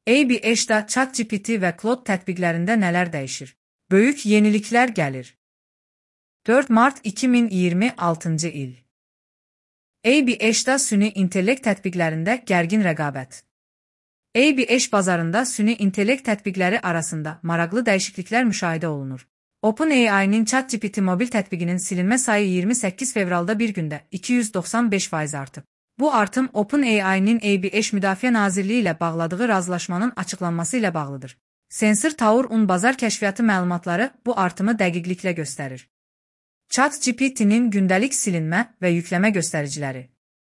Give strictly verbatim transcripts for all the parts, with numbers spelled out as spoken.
A B H-da ChatGPT və Claude tətbiqlərində nələr dəyişir? Böyük yeniliklər gəlir. dörd mart iki min iyirmi altıncı il. A B H-da süni intellekt tətbiqlərində gərgin rəqabət. A B H bazarında süni intellekt tətbiqləri arasında maraqlı dəyişikliklər müşahidə olunur. OpenAI-nin ChatGPT mobil tətbiqinin silinmə sayı iyirmi səkkiz fevralda bir gündə iki yüz doxsan beş faiz artıb. Bu artım OpenAI-nin A B H Müdafiə Nazirliyi ilə bağladığı razılaşmanın açıqlanması ilə bağlıdır. Sensor Tower-un bazar kəşfiyyatı məlumatları bu artımı dəqiqliklə göstərir. ChatGPT-nin gündəlik silinmə və yükləmə göstəriciləri.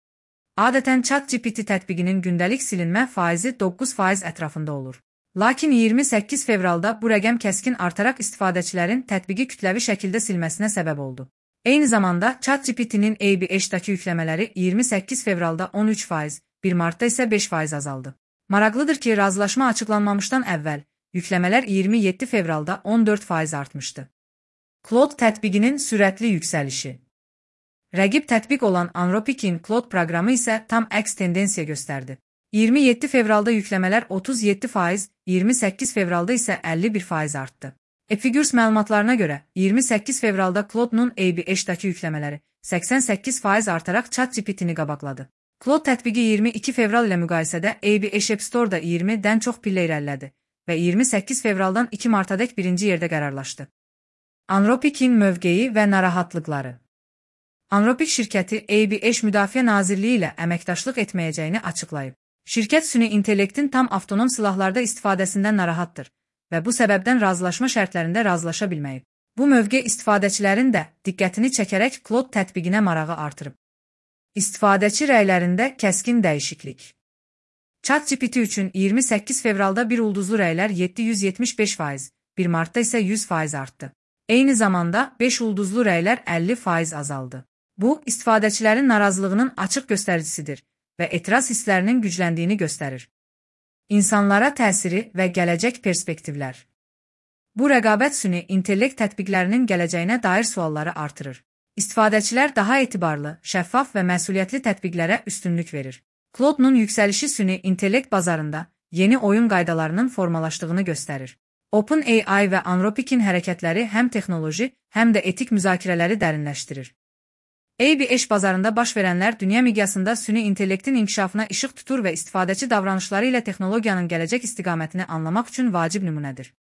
Adətən ChatGPT tətbiqinin gündəlik silinmə faizi doqquz faiz ətrafında olur. Lakin iyirmi səkkiz fevralda bu rəqəm kəskin artaraq istifadəçilərin tətbiqi kütləvi şəkildə silməsinə səbəb oldu. Eyni zamanda ChatGPT-nin A B H-dakı yükləmələri iyirmi səkkiz fevralda on üç faiz, bir martda isə beş faiz azaldı. Maraqlıdır ki, razılaşma açıqlanmamışdan əvvəl yükləmələr iyirmi yeddi fevralda on dörd faiz artmışdı. Claude tətbiqinin sürətli yüksəlişi. Rəqib tətbiq olan Anthropic'in Claude proqramı isə tam əks tendensiya göstərdi. iyirmi yeddi fevralda yükləmələr otuz yeddi faiz, iyirmi səkkiz fevralda isə əlli bir faiz artdı. Epigurs məlumatlarına görə, iyirmi səkkiz fevralda Claude'nun A B H-dakı yükləmələri səksən səkkiz faiz artaraq ChatGPT-ni qabaqladı. Claude tətbiqi iyirmi iki fevral ilə müqayisədə A B H App Store-da iyirmidən çox pillə irəlilədi və iyirmi səkkiz fevraldan iki martadək birinci yerdə qərarlaşdı. Anthropic'in mövqeyi və narahatlıqları. Anthropic şirkəti A B H Müdafiə Nazirliyi ilə əməkdaşlıq etməyəcəyini açıqlayıb. Şirkət süni intellektin tam avtonom silahlarda istifadəsindən narahatdır və bu səbəbdən razılaşma şərtlərində razılaşa bilməyib. Bu mövqe istifadəçilərin də diqqətini çəkərək Claude tətbiqinə marağı artırıb. İstifadəçi rəylərində kəskin dəyişiklik. ChatGPT üçün iyirmi səkkiz fevralda bir ulduzlu rəylər yeddi yüz yetmiş beş faiz, bir martda isə yüz faiz artdı. Eyni zamanda beş ulduzlu rəylər əlli faiz azaldı. Bu, istifadəçilərin narazılığının açıq göstəricisidir və etiraz hisslərinin gücləndiyini göstərir. İnsanlara təsiri və gələcək perspektivlər. Bu rəqabət süni intellekt tətbiqlərinin gələcəyinə dair sualları artırır. İstifadəçilər daha etibarlı, şəffaf və məsuliyyətli tətbiqlərə üstünlük verir. Claude-nun yüksəlişi süni intellekt bazarında yeni oyun qaydalarının formalaşdığını göstərir. OpenAI və Anthropic'in hərəkətləri həm texnoloji, həm də etik müzakirələri dərinləşdirir. A B H bazarında baş verənlər dünya miqyasında süni intellektin inkişafına işıq tutur və istifadəçi davranışları ilə texnologiyanın gələcək istiqamətini anlamaq üçün vacib nümunədir.